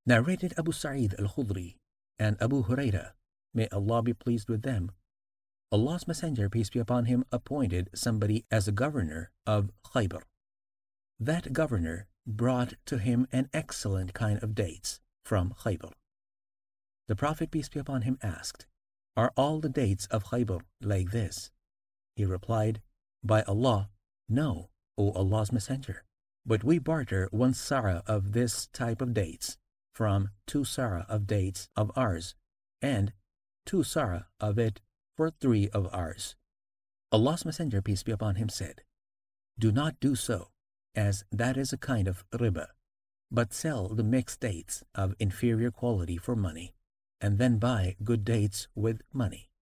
Narrated Abu Sa'id al-Khudri and Abu Huraira, may Allah be pleased with them, Allah's Messenger, peace be upon him, appointed somebody as a governor of Khaybar. That governor brought to him an excellent kind of dates from Khaybar. The Prophet, peace be upon him, asked, "Are all the dates of Khaybar like this?" He replied, "By Allah, no, O Allah's Messenger, but we barter 1 sa'ah of this type of dates from 2 sa'ah of dates of ours, and 2 sa'ah of it for 3 of ours." Allah's Messenger, peace be upon him, said, "Do not do so, as that is a kind of riba, but sell the mixed dates of inferior quality for money, and then buy good dates with money."